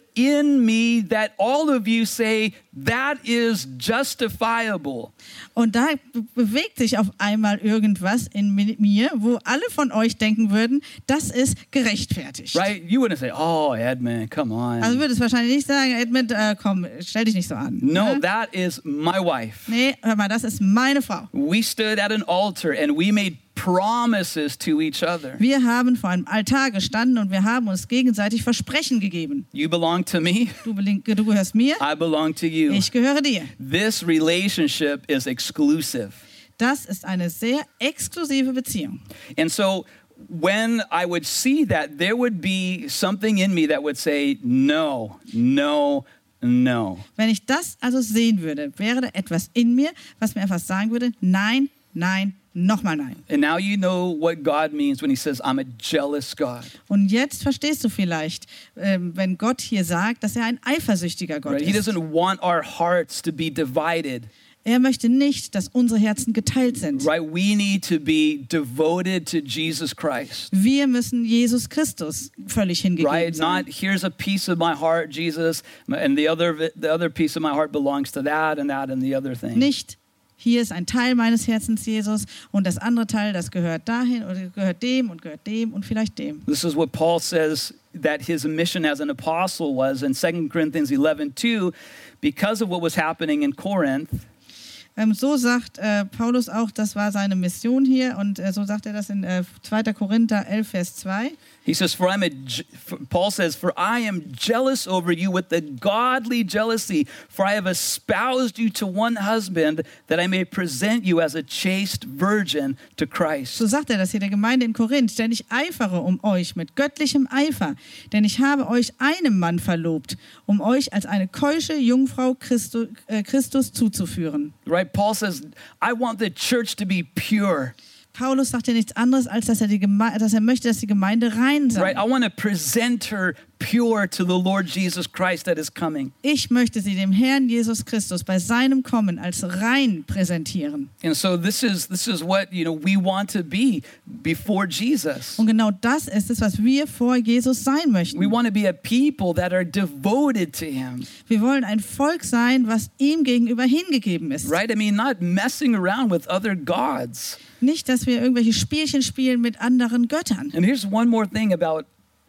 in me that all of you say that is justifiable. Und da be- bewegt sich auf einmal irgendwas in mi- mir, wo alle von euch denken würden, das ist gerechtfertigt. Right? You wouldn't say, oh, Edmund, come on. Also würde es wahrscheinlich nicht sagen, Edmund, äh, komm, stell dich nicht so an. No, Ne? that is my wife. Nee, hör mal, das ist meine Frau. We stood at an altar and we made promises to each other. Wir haben vor einem Altar gestanden und wir haben uns gegenseitig Versprechen gegeben. You belong to me, Du, beling- du gehörst mir, I belong to you. ich gehöre dir. This relationship is exclusive. Das ist eine sehr exklusive Beziehung. And so when I would see that, there would be something in me that would say, no, no, no. Wenn ich das also sehen würde, wäre da etwas in mir, was mir einfach sagen würde, nein, nein, nochmal nein. And now you know what God means when he says, I'm a jealous God. Und jetzt verstehst du vielleicht, ähm, wenn Gott hier sagt, dass er ein eifersüchtiger Gott Right? He ist. doesn't want our hearts to be divided. Er möchte nicht, dass unsere Herzen geteilt sind. Right? We need to be devoted to Jesus Christ. Wir müssen Jesus Christus völlig hingegeben Right? sein. Not here's a piece of my heart, Jesus, and the other the other piece of my heart belongs to that and that and the other thing. Nicht, hier ist ein Teil meines Herzens, Jesus, und das andere Teil, das gehört dahin oder gehört dem und gehört dem und vielleicht dem. This is what Paul says that his mission as an apostle was in Second Corinthians eleven two, because of what was happening in Corinth. Ähm, so sagt äh, Paulus auch, das war seine Mission hier und äh, so sagt er das in äh, zweiter Korinther elf, Vers zwei. He says, "For I'm a," je- for, Paul says, "For I am jealous over you with the godly jealousy. For I have espoused you to one husband, that I may present you as a chaste virgin to Christ." So sagt er das hier der Gemeinde in Korinth, denn ich eifere um euch mit göttlichem Eifer, denn ich habe euch einem Mann verlobt, um euch als eine keusche Jungfrau Christu, äh, Christus zuzuführen. Right? Paul says, "I want the church to be pure." Paulus sagt ja nichts anderes, als dass er, die Geme- dass er möchte, dass die Gemeinde rein sei. Right? I want to present her pure to the Lord Jesus Christ that is coming. Ich möchte sie dem Herrn Jesus Christus bei seinem Kommen als rein präsentieren. And so this is this is what, you know, we want to be before Jesus. Und genau das ist es, was wir vor Jesus sein möchten. We want to be a people that are devoted to him. Wir wollen ein Volk sein, was ihm gegenüber hingegeben ist. Right? I mean, not messing around with other gods. Nicht, dass wir irgendwelche Spielchen spielen mit anderen Göttern. And here's one more thing about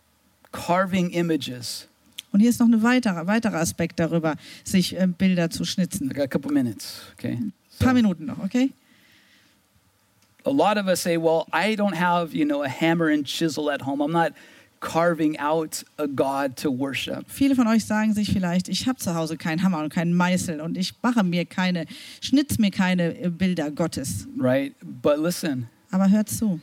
carving images. Und hier ist noch ein weiterer, weiterer Aspekt darüber, sich äh, Bilder zu schnitzen. I got a couple minutes, okay? Ein paar Minuten noch, okay? A lot of us say, well, I don't have, you know, a hammer and chisel at home. I'm not carving out a God to worship. Viele von euch sagen sich vielleicht, ich habe zu Hause keinen Hammer und keinen Meißel und ich mache mir keine, schnitz mir keine äh, Bilder Gottes. Right? But listen, Aber hört zu.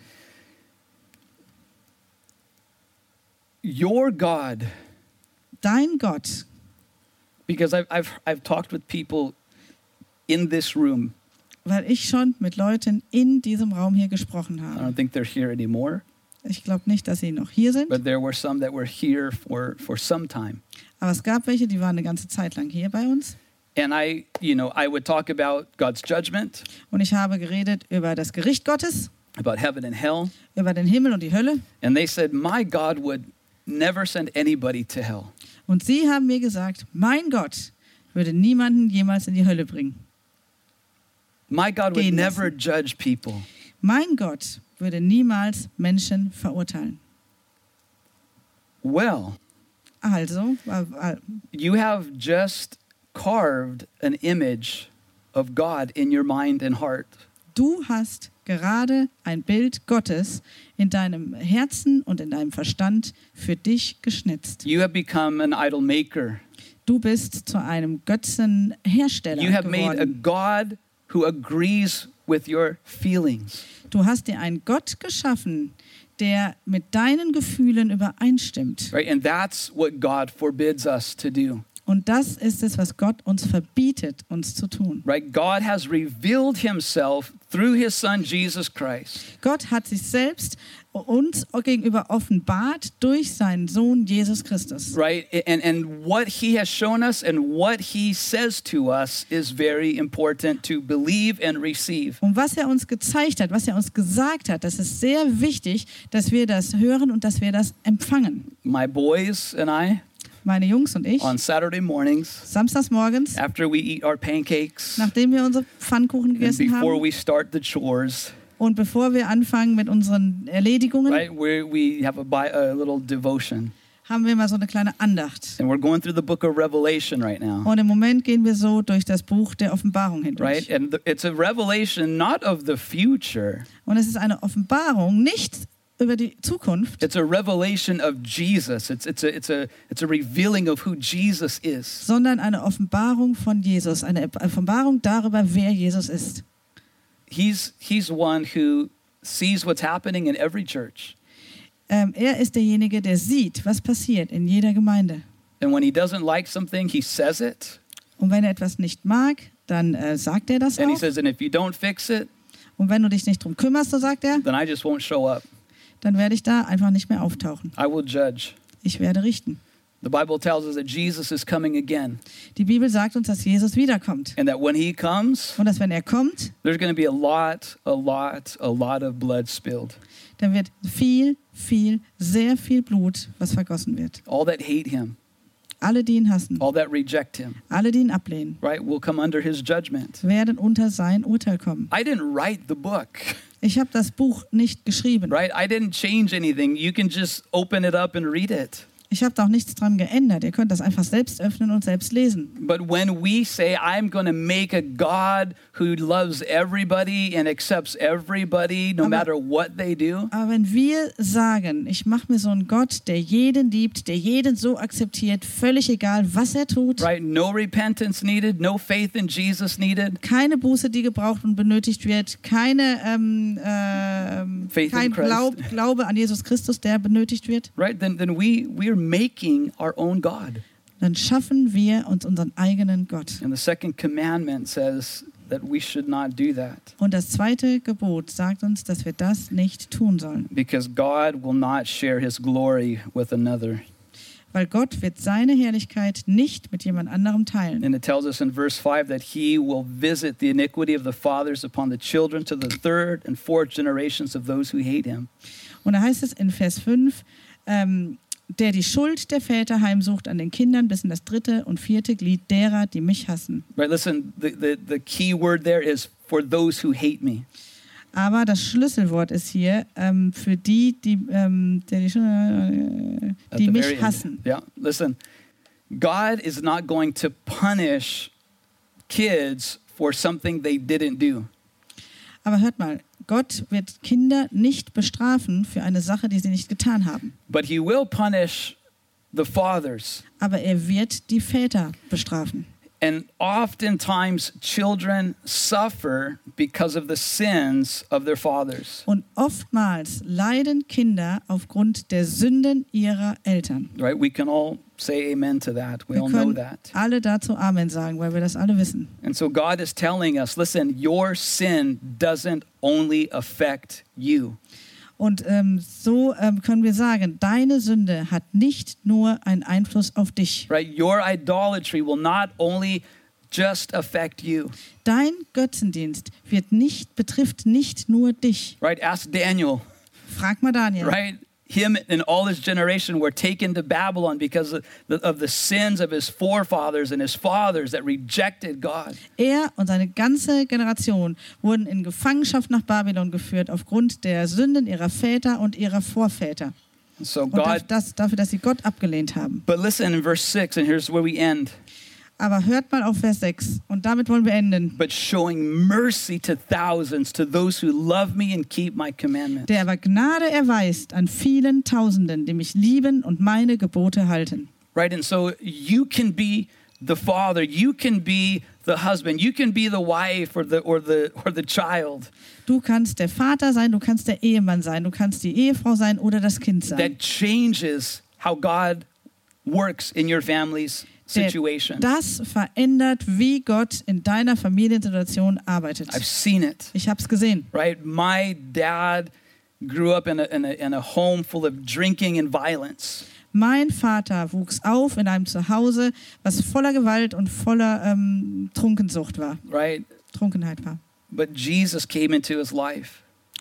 your God, Dein Gott, because I've, I've, I've talked with people in this room. weil ich schon mit Leuten in diesem Raum hier gesprochen I habe. don't think they're here anymore, Ich glaube nicht, dass sie noch hier sind, but there were some that were here for, for some time. aber es gab welche, die waren eine ganze Zeit lang hier bei uns. And I, you know, I would talk about God's judgment, Und ich habe geredet über das Gericht Gottes, about heaven and hell. über den Himmel und die Hölle. And they said, my God would never send anybody to hell. Und sie haben mir gesagt, mein Gott würde niemanden jemals in die Hölle bringen. My God would Gehen never judge people. Mein Gott würde niemals Menschen verurteilen. Well, Also, äh, äh, you have just carved an image of God in your mind and heart. du hast gerade ein Bild Gottes in deinem Herzen und in deinem Verstand für dich geschnitzt. You have become an idol maker. Du bist zu einem Götzenhersteller You have made a geworden. God who agrees with your feelings. Du hast dir einen Gott geschaffen, der mit deinen Gefühlen übereinstimmt. Right? And that's what God forbids us to do. Und das ist es, was Gott uns verbietet, uns zu tun. Right? God has revealed himself through his son Jesus Christ. Gott hat sich selbst uns gegenüber offenbart durch seinen Sohn Jesus Christus. Right? And and what he has shown us and what he says to us is very important to believe and receive. Und was er uns gezeigt hat, was er uns gesagt hat, das ist sehr wichtig, dass wir das hören und dass wir das empfangen. My boys and I, meine Jungs und ich, on Saturday mornings samstags morgens, after we eat our pancakes nachdem wir unsere Pfannkuchen and gegessen before haben we start the chores, und bevor wir anfangen mit unseren Erledigungen, right? We we have a, bi- a little devotion, haben wir mal so eine kleine Andacht. and we're going through the book of Revelation right now, Und im Moment gehen wir so durch das Buch der Offenbarung right? hindurch. And th- it's a revelation not of the future. Und es ist eine Offenbarung nicht über die Zukunft, It's a revelation of Jesus. It's it's a it's a it's a revealing of who Jesus is. sondern eine Offenbarung von Jesus, eine Offenbarung darüber, wer Jesus ist. He's he's one who sees what's happening in every church. Ähm, er ist derjenige, der sieht, was passiert in jeder Gemeinde. And when he doesn't like something, he says it. Und wenn er etwas nicht mag, dann äh, sagt er das And he auch. says, and if you don't fix it, Und wenn du dich nicht drum kümmerst, so sagt er, then I just won't show up. dann werde ich da einfach nicht mehr auftauchen. I will judge. Ich werde richten. The Bible tells us that Jesus is coming again. Die Bibel sagt uns, dass Jesus wiederkommt. And that when he comes, Und dass wenn er kommt, there's going to be a lot, a lot, a lot of blood spilled. dann wird viel, viel, sehr viel Blut, was vergossen wird. All that hate him, Alle, die ihn hassen, all that reject him, alle, die ihn ablehnen, right, will come under his judgment. werden unter sein Urteil kommen. I didn't write the book, Ich habe das Buch nicht geschrieben. right? I didn't change anything. You can just open it up and read it. Ich habe da auch nichts dran geändert. Ihr könnt das einfach selbst öffnen und selbst lesen. But when we say, I'm going to make a God who loves everybody and accepts everybody, no Aber- matter what they do, Aber wenn wir sagen, ich mache mir so einen Gott, der jeden liebt, der jeden so akzeptiert, völlig egal, was er tut, right? No repentance needed, no faith in Jesus needed, keine Buße, die gebraucht und benötigt wird, keine, ähm, ähm, Faith in kein Christ. Glaub, Glaube an Jesus Christus, der benötigt wird, right? Then, then we, we are making our own God. dann schaffen wir uns unseren eigenen Gott. And the second commandment says that we should not do that Und das zweite Gebot sagt uns, dass wir das nicht tun sollen, because God will not share his glory with another. weil Gott wird seine Herrlichkeit nicht mit jemand anderem teilen. And it tells us in verse five that he will visit the iniquity of the fathers upon the children to the third and fourth generations of those who hate him. Und da heißt es in Vers fünf, ähm, der die Schuld der Väter heimsucht an den Kindern bis in das dritte und vierte Glied derer, die mich hassen. Right, listen, the, the, the key word there is for those who hate me. Aber das Schlüsselwort ist hier ähm, für die, die, ähm, der die, Schuld- äh, At die the mich very end. hassen. Yeah, listen, God is not going to punish kids for something they didn't do. Aber hört mal, Gott wird Kinder nicht bestrafen für eine Sache, die sie nicht getan haben. But he will punish the fathers. Aber er wird die Väter bestrafen. And oftentimes children suffer because of the sins of their fathers. Und oftmals leiden Kinder aufgrund der Sünden ihrer Eltern. Right? We can all say amen to that. We Wir all know können that. alle dazu Amen sagen, weil wir das alle wissen. And so God is telling us, listen, your sin doesn't only affect you. Und ähm, so ähm, können wir sagen, deine Sünde hat nicht nur einen Einfluss auf dich. Right? Your idolatry will not only just affect you. Dein Götzendienst wird nicht, betrifft nicht nur dich. Right? Ask Daniel. Frag mal Daniel. Right? Him and all his generation were taken to Babylon because of the, of the sins of his forefathers and his fathers that rejected God. Er und seine ganze Generation wurden in Gefangenschaft nach Babylon geführt aufgrund der Sünden ihrer Väter und ihrer Vorväter. So Und das, God, das, dafür, dass sie Gott abgelehnt haben. but listen in verse six, and here's where we end. Aber hört mal auf Vers sechs und damit wollen wir enden. But showing mercy to thousands, to those who love me and keep my commandments. Der aber Gnade erweist an vielen Tausenden, die mich lieben und meine Gebote halten. Right? And so you can be the father, you can be the husband, you can be the wife or the or the or the child Du kannst der Vater sein, du kannst der Ehemann sein, du kannst die Ehefrau sein oder das Kind sein. that changes how God works in your family's Der situation. das verändert, wie Gott in deiner Familiensituation arbeitet. I've seen it. Ich habe es gesehen. Right? My dad grew up in a, in a in a home full of drinking and violence. Mein Vater wuchs auf in einem Zuhause, was voller Gewalt und voller ähm, Trunkensucht war, Right? Trunkenheit war. But Jesus came into his life.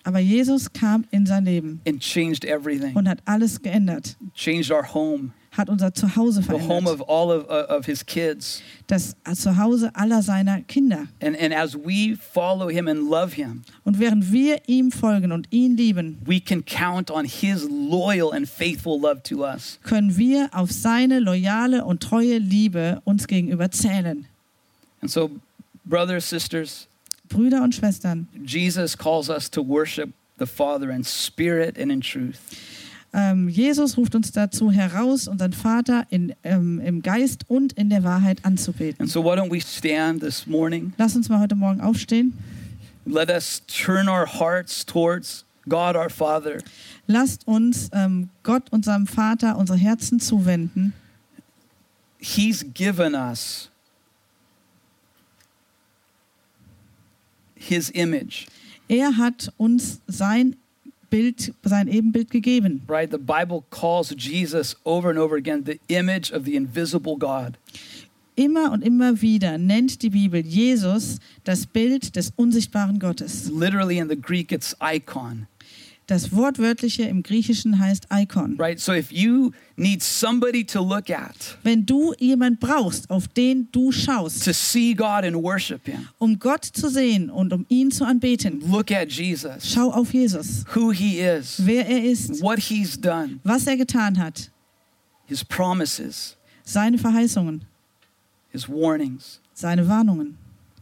Aber Jesus kam in sein Leben and changed everything. und hat alles geändert, Changed our home, hat unser Zuhause the home verändert, of all of, uh, of his kids. das Zuhause aller seiner Kinder. And, and as we follow him and love him, Und während wir ihm folgen und ihn lieben, we can count on his loyal and faithful love to us. können wir auf seine loyale und treue Liebe uns gegenüber zählen. And so, brothers, sisters, Brüder und Schwestern, Jesus calls us to worship the Father in spirit and in truth. ähm, Jesus ruft uns dazu heraus, unseren Vater in, ähm, im Geist und in der Wahrheit anzubeten. And so why don't we stand this morning? Lass uns mal heute Morgen aufstehen. Let us turn our hearts towards God our Father. Lasst uns ähm, Gott, unserem Vater, unsere Herzen zuwenden. He's given us his image, Er hat uns sein Bild, sein Ebenbild gegeben. right? The Bible calls Jesus over and over again the image of the invisible God. Immer und immer wieder nennt die Bibel Jesus das Bild des unsichtbaren Gottes. Literally in the Greek, it's icon, Das Wortwörtliche im Griechischen heißt Icon. right? So if you need somebody to look at, Wenn du jemand brauchst, auf den du schaust, to see God and worship him, um Gott zu sehen und um ihn zu anbeten, look at Jesus, schau auf Jesus, who he is, wer er ist, what he's done, was er getan hat, his promises, seine Verheißungen, his warnings. seine Warnungen.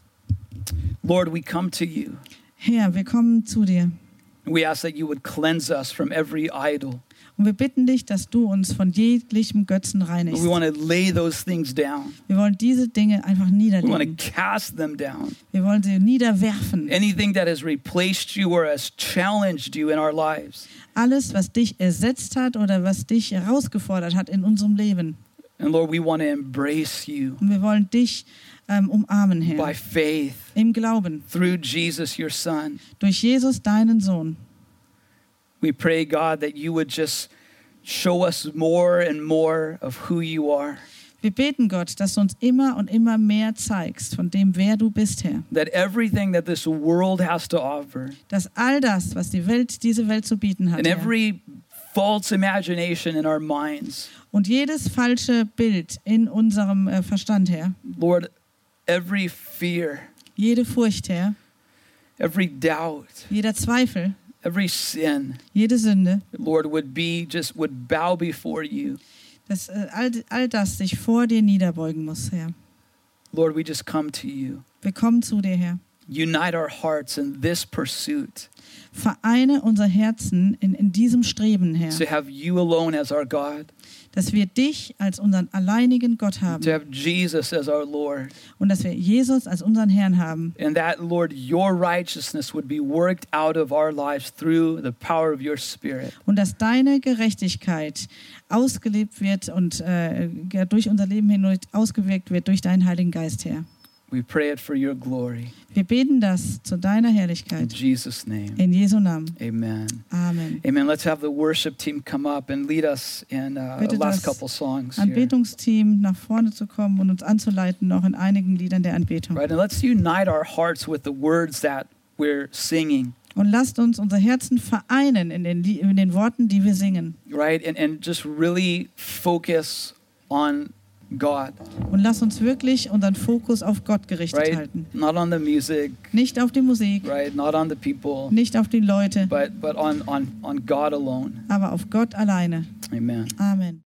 Lord, we come to you. Herr, wir kommen zu dir We ask that you would cleanse us from every idol. und wir bitten dich, dass du uns von jeglichem Götzen reinigst. We want to lay those things down. Wir wollen diese Dinge einfach We want niederlegen. to cast them down. Wir wollen sie niederwerfen. Anything that has replaced you or has challenged you in our lives. Alles, was dich ersetzt hat oder was dich herausgefordert hat in unserem Leben. And Lord, we want to embrace you Und wir wollen dich ähm, umarmen, by Herr, faith im Glauben, through Jesus, your Son. durch Jesus, deinen Sohn. We pray, God, that you would just show us more and more of who you are. Wir beten, Gott, dass du uns immer und immer mehr zeigst von dem, wer du bist, Herr. That everything that this world has to offer, Dass all das, was die Welt, diese Welt zu bieten hat, and Herr, every false imagination in our minds, und jedes falsche Bild in unserem äh, Verstand, Herr, Lord, every fear, jede Furcht, Herr, every doubt, jeder Zweifel, every sin, jede Sünde, Lord, would be just would bow before you. dass äh, all, all das sich vor dir niederbeugen muss, Herr. Lord, we just come to you. Wir kommen zu dir, Herr. Unite our hearts in this pursuit Vereine unser Herzen in, in diesem Streben, Herr, to have you alone as our God, dass wir dich als unseren alleinigen Gott to haben have Jesus as our Lord, und dass wir Jesus als unseren Herrn haben. and that, Lord, your righteousness would be worked out of our lives through the power of your Spirit. Und dass deine Gerechtigkeit ausgelebt wird und äh, durch unser Leben hindurch ausgewirkt wird durch deinen Heiligen Geist, Herr. We pray it for your glory. Wir beten das zu deiner In Herrlichkeit. Jesus' name, In Jesu Namen. amen. Amen. Amen. Let's have the worship team come up and lead us in uh, the Bitte last das couple songs here. Anbetungsteam nach vorne zu kommen und uns anzuleiten, noch in einigen Liedern der Anbetung. Right, and let's unite our hearts with the words that we're singing. Und lasst uns unsere Herzen vereinen in den, Lie- in den Worten, die wir singen. Right, and and just really focus on God. Und lasst uns wirklich unseren Fokus auf Gott gerichtet Right, halten. not on the music. Nicht auf die Musik, Right, not on the people, nicht auf die Leute, but but on on on God alone. aber auf Gott alleine. Amen. Amen.